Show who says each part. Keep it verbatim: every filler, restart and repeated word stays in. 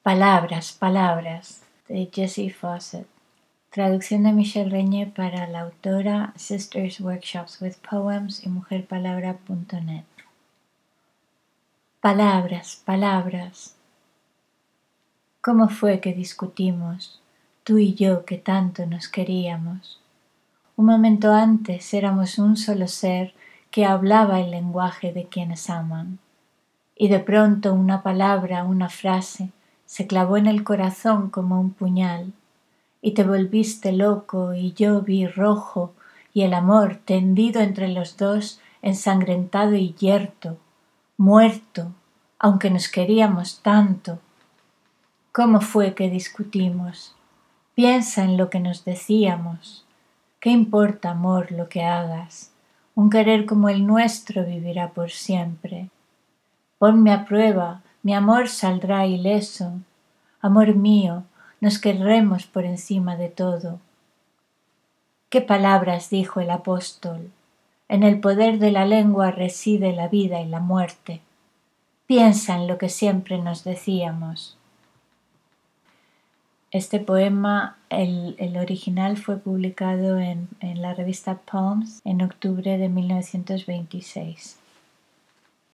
Speaker 1: Palabras, palabras, de Jessie Fawcett. Traducción de Michelle Reñé para la autora, Sisters Workshops with Poems y mujer palabra punto net. Palabras, palabras. ¿Cómo fue que discutimos, tú y yo que tanto nos queríamos? Un momento antes éramos un solo ser que hablaba el lenguaje de quienes aman. Y de pronto una palabra, una frase, se clavó en el corazón como un puñal, y te volviste loco y yo vi rojo, y el amor tendido entre los dos, ensangrentado y yerto, muerto, aunque nos queríamos tanto. ¿Cómo fue que discutimos? Piensa en lo que nos decíamos. ¿Qué importa, amor, lo que hagas? Un querer como el nuestro vivirá por siempre. Ponme a prueba, mi amor saldrá ileso. Amor mío, nos querremos por encima de todo. ¿Qué palabras dijo el apóstol? En el poder de la lengua reside la vida y la muerte. Piensa en lo que siempre nos decíamos. Este poema, el, el original fue publicado en, en la revista Poems en octubre de mil novecientos veintiséis.